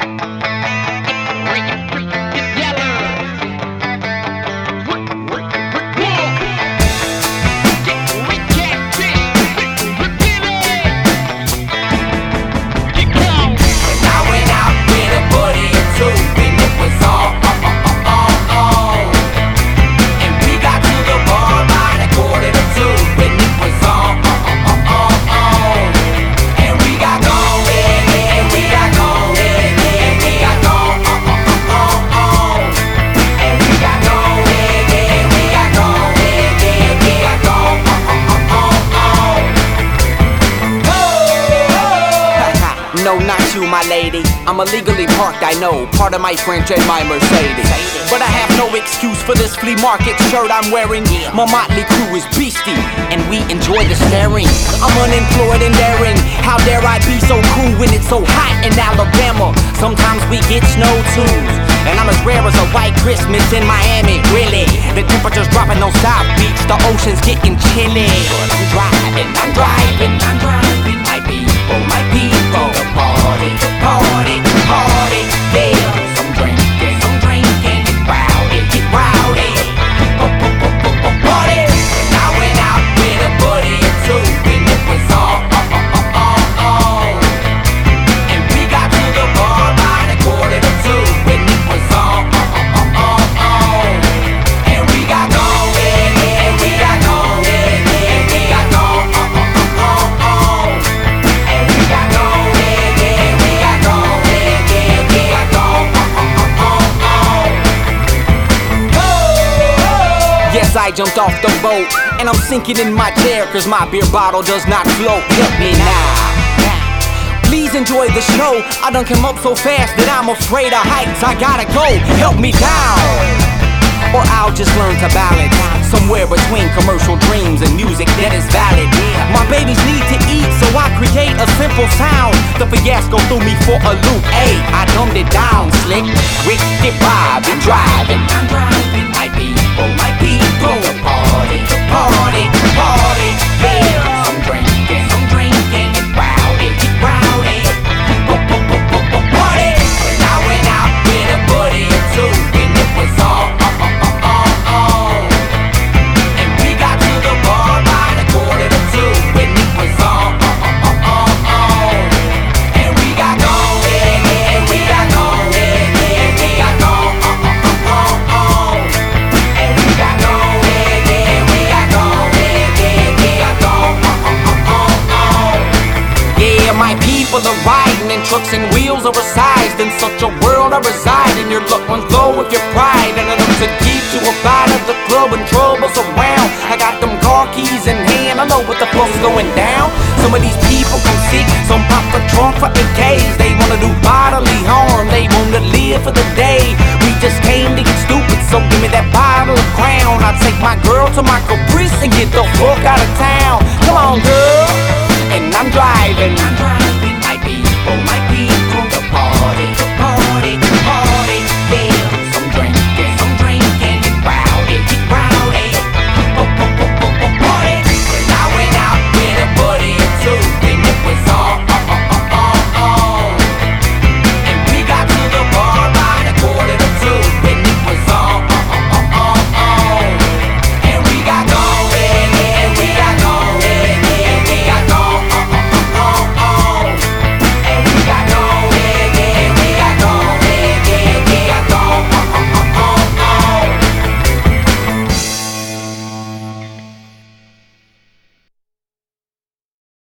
No, not you, my lady. I'm illegally parked, I know. Part of my French and my Mercedes. But I have no excuse for this flea market shirt I'm wearing. My motley crew is beastie, and we enjoy the staring. I'm unemployed and daring. How dare I be so cool when it's so hot in Alabama? Sometimes we get snow too. And I'm as rare as a white Christmas in Miami, really. The temperature's dropping on South Beach, the ocean's getting chilly. But I'm driving, my people, the party, yeah. Some drinking, get rowdy, party. And I went out with a buddy or two, and it was all and we got to the bar by the 1:45, and it was all and we got going, and we got going, and we got going, and we got going, and we got going, and we got going. Yes, I jumped off the boat, and I'm sinking in my chair, cause my beer bottle does not float. Help me now. Please enjoy the show. I done came up so fast that I'm afraid of heights. I gotta go, help me down, or I'll just learn to balance somewhere between commercial dreams and music that is valid. My babies need to eat, so I create a simple sound. The fiasco threw me for a loop. Hey, I dumbed it down, slick, wicked vibe, and driving. I'm driving, my people, the party, yeah. Some drinking, get rowdy, party. And I went out with a buddy or two, and it was all and we got to the bar by the 1:45, and it was all and we got going, and we got going, and we got going, and we got going, and we got going, and we got going. Yeah, my people are riding, and trucks and wheels are resized. In such a world I reside, and your luck runs low with your pride. And enough to keep you a bite of the club and troubles around. I got them car keys in hand, I know what the fuck's going down. Some of these people come sick, some pop the trunk for AKs. They wanna do